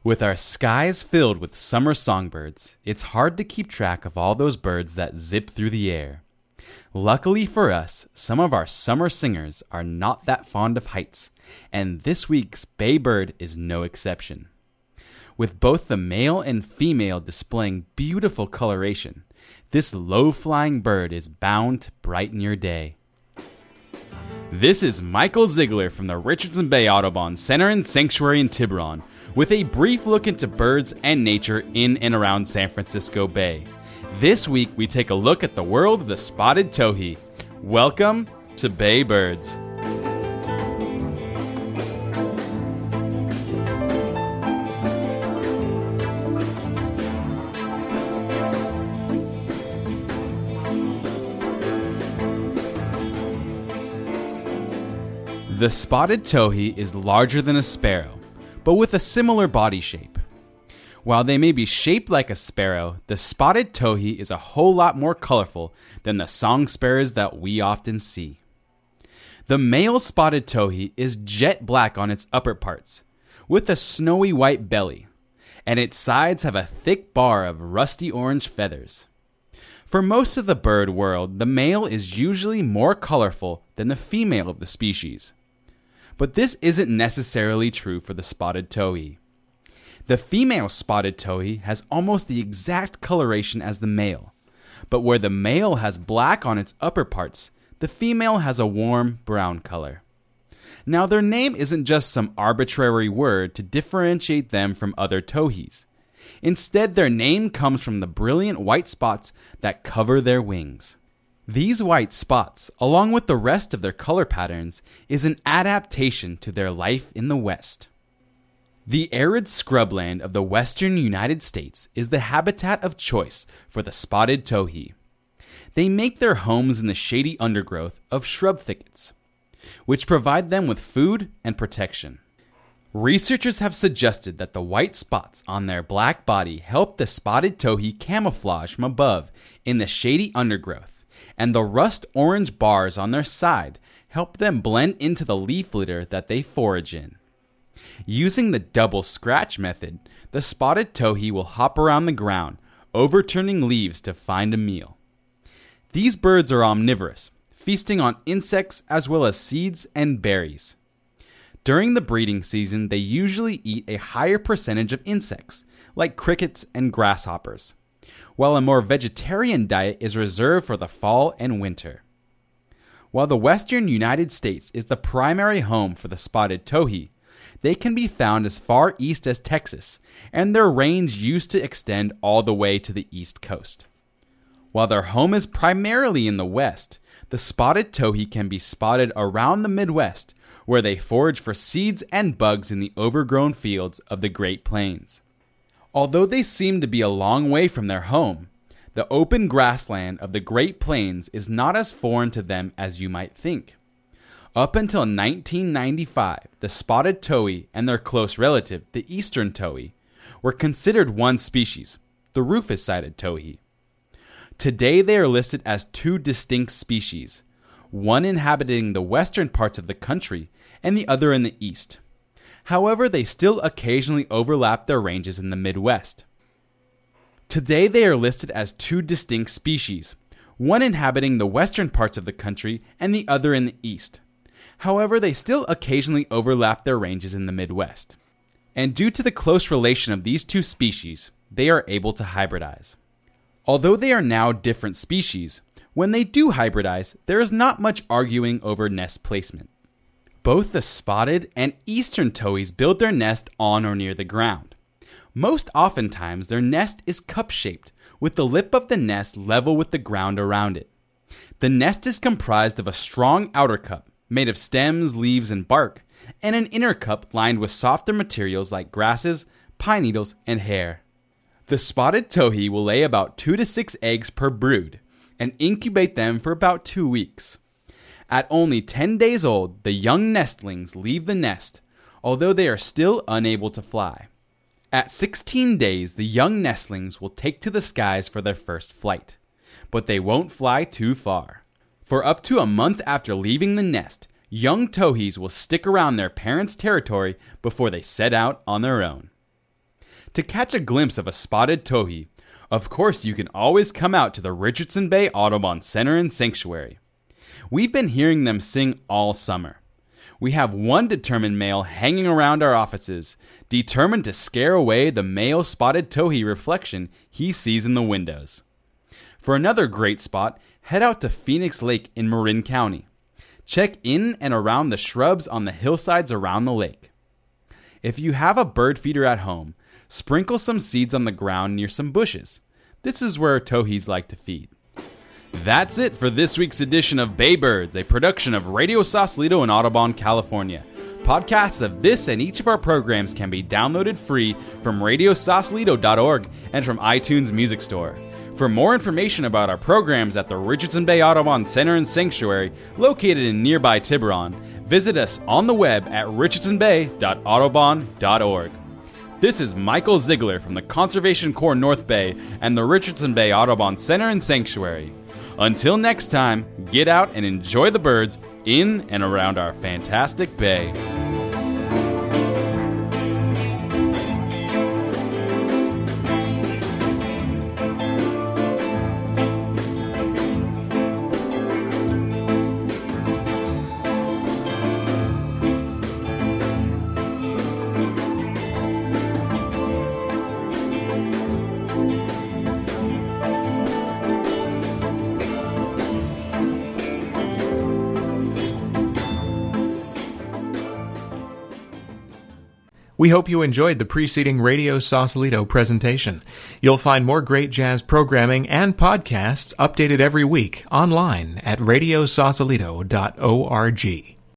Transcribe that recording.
With our skies filled with summer songbirds, it's hard to keep track of all those birds that zip through the air. Luckily for us, some of our summer singers are not that fond of heights, and this week's Bay Bird is no exception. With both the male and female displaying beautiful coloration, this low-flying bird is bound to brighten your day. This is Michael Ziegler from the Richardson Bay Audubon Center and Sanctuary in Tiburon, with a brief look into birds and nature in and around San Francisco Bay. This week, we take a look at the world of the spotted towhee. Welcome to Bay Birds. The spotted towhee is larger than a sparrow, but with a similar body shape. While they may be shaped like a sparrow, the spotted towhee is a whole lot more colorful than the song sparrows that we often see. The male spotted towhee is jet black on its upper parts, with a snowy white belly, and its sides have a thick bar of rusty orange feathers. For most of the bird world, the male is usually more colorful than the female of the species. But this isn't necessarily true for the spotted towhee. The female spotted towhee has almost the exact coloration as the male, but where the male has black on its upper parts, the female has a warm brown color. Now, their name isn't just some arbitrary word to differentiate them from other towhees. Instead, their name comes from the brilliant white spots that cover their wings. These white spots, along with the rest of their color patterns, is an adaptation to their life in the West. The arid scrubland of the western United States is the habitat of choice for the spotted towhee. They make their homes in the shady undergrowth of shrub thickets, which provide them with food and protection. Researchers have suggested that the white spots on their black body help the spotted towhee camouflage from above in the shady undergrowth, and the rust orange bars on their side help them blend into the leaf litter that they forage in. Using the double scratch method, the spotted towhee will hop around the ground, overturning leaves to find a meal. These birds are omnivorous, feasting on insects as well as seeds and berries. During the breeding season, they usually eat a higher percentage of insects, like crickets and grasshoppers, while a more vegetarian diet is reserved for the fall and winter. While the western United States is the primary home for the spotted towhee, they can be found as far east as Texas, and their range used to extend all the way to the East Coast. While their home is primarily in the West, the spotted towhee can be spotted around the Midwest, where they forage for seeds and bugs in the overgrown fields of the Great Plains. Although they seem to be a long way from their home, the open grassland of the Great Plains is not as foreign to them as you might think. Up until 1995, the spotted towhee and their close relative, the eastern towhee, were considered one species, the rufous-sided towhee. Today they are listed as two distinct species, one inhabiting the western parts of the country and the other in the east. However, they still occasionally overlap their ranges in the Midwest. Today they are listed as two distinct species, one inhabiting the western parts of the country and the other in the east. However, they still occasionally overlap their ranges in the Midwest. And due to the close relation of these two species, they are able to hybridize. Although they are now different species, when they do hybridize, there is not much arguing over nest placement. Both the spotted and eastern towhees build their nest on or near the ground. Most oftentimes, their nest is cup-shaped, with the lip of the nest level with the ground around it. The nest is comprised of a strong outer cup, made of stems, leaves, and bark, and an inner cup lined with softer materials like grasses, pine needles, and hair. The spotted towhee will lay about 2 to 6 eggs per brood, and incubate them for about 2 weeks. At only 10 days old, the young nestlings leave the nest, although they are still unable to fly. At 16 days, the young nestlings will take to the skies for their first flight, but they won't fly too far. For up to a month after leaving the nest, young towhees will stick around their parents' territory before they set out on their own. To catch a glimpse of a spotted towhee, of course you can always come out to the Richardson Bay Audubon Center and Sanctuary. We've been hearing them sing all summer. We have one determined male hanging around our offices, determined to scare away the male spotted towhee reflection he sees in the windows. For another great spot, head out to Phoenix Lake in Marin County. Check in and around the shrubs on the hillsides around the lake. If you have a bird feeder at home, sprinkle some seeds on the ground near some bushes. This is where towhees like to feed. That's it for this week's edition of Bay Birds, a production of Radio Sausalito in Audubon, California. Podcasts of this and each of our programs can be downloaded free from radiosausalito.org and from iTunes Music Store. For more information about our programs at the Richardson Bay Audubon Center and Sanctuary, located in nearby Tiburon, visit us on the web at richardsonbay.audubon.org. This is Michael Ziegler from the Conservation Corps North Bay and the Richardson Bay Audubon Center and Sanctuary. Until next time, get out and enjoy the birds in and around our fantastic bay. We hope you enjoyed the preceding Radio Sausalito presentation. You'll find more great jazz programming and podcasts updated every week online at radiosausalito.org.